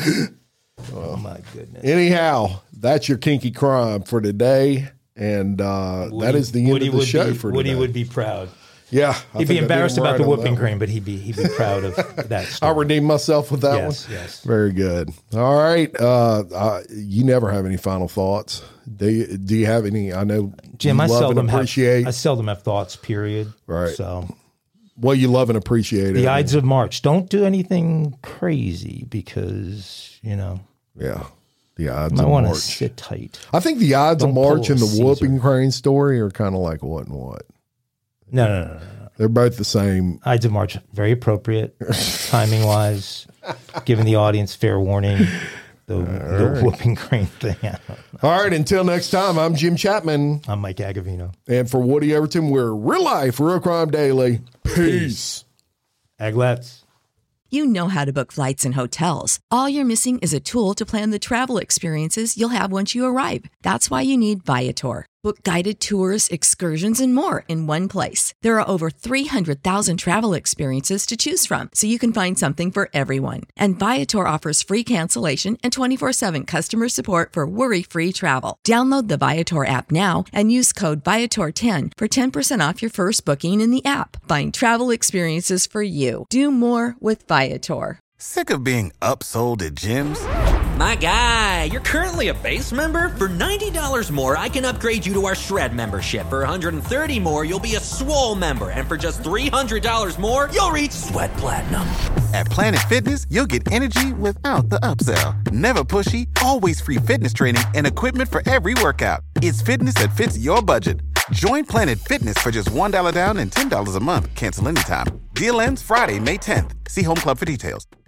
Oh my goodness. Anyhow, that's your kinky crime for today, and that is the end of the show for today. Woody would be proud. Yeah, he'd be embarrassed about the whooping cream, but he'd be proud of that story. I'll redeem myself with that one. Yes, very good. All right, you never have any final thoughts. Do you have any? I know, Jim. I seldom have thoughts. Period. Right. So, well, you love and appreciate the Ides of March. Don't do anything crazy because Yeah. The Ides of March. I want to sit tight. I think the Ides of March and the whooping crane story are kind of like what and what. No. They're both the same. Ides of March, very appropriate, timing-wise, giving the audience fair warning. The whooping crane thing. All right, until next time, I'm Jim Chapman. I'm Mike Agavino. And for Woody Everton, we're Real Life, Real Crime Daily. Peace. Aglets. You know how to book flights and hotels. All you're missing is a tool to plan the travel experiences you'll have once you arrive. That's why you need Viator. Book guided tours, excursions, and more in one place. There are over 300,000 travel experiences to choose from, so you can find something for everyone. And Viator offers free cancellation and 24/7 customer support for worry-free travel. Download the Viator app now and use code Viator10 for 10% off your first booking in the app. Find travel experiences for you. Do more with Viator. Sick of being upsold at gyms? My guy, you're currently a base member. For $90 more, I can upgrade you to our Shred membership. For $130 more, you'll be a Swole member. And for just $300 more, you'll reach Sweat Platinum. At Planet Fitness, you'll get energy without the upsell. Never pushy, always free fitness training and equipment for every workout. It's fitness that fits your budget. Join Planet Fitness for just $1 down and $10 a month. Cancel anytime. Deal ends Friday, May 10th. See Home Club for details.